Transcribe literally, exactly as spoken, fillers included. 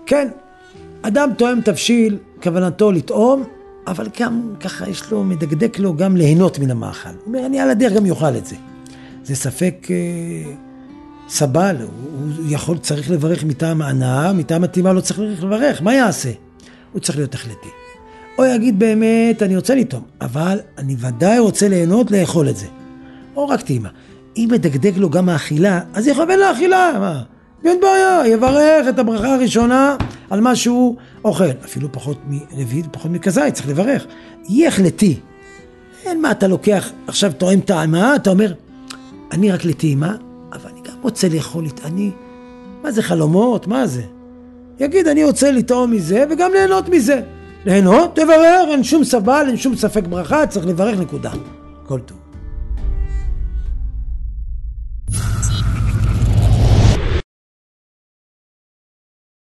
כן, אדם טועם תבשיל, כוונתו לטעום, אבל גם ככה יש לו, מדקדק לו גם ליהנות מן המאכל. הוא אומר, אני על הדרך גם יאכל את זה. זה ספק אה, סבל, הוא, הוא יכול, צריך לברך מטעם ההנאה, מטעם הטעימה לא צריך לברך, מה יעשה? הוא צריך להיות החלטי. או יגיד באמת, אני רוצה לטעום, אבל אני ודאי רוצה ליהנות לאכול את זה. או רק טעימה. אם מדקדק לו גם האכילה, אז יכוון לאכילה, מה? אין בעיה, יברך את הברכה הראשונה על מה שהוא אוכל. אפילו פחות מרביעית, פחות מכזית, צריך לברך. יהיה החלטי. אין מה, אתה לוקח, עכשיו טועם טעמה, אתה אומר, אני רק לטעימה, אבל אני גם רוצה לאכול את אני. מה זה חלומות? מה זה? יגיד, אני רוצה לטעום מזה וגם ליהנות מזה. ליהנות, תברך, אין שום סבל, אין שום ספק ברכה, צריך לברך נקודה. כל טוב.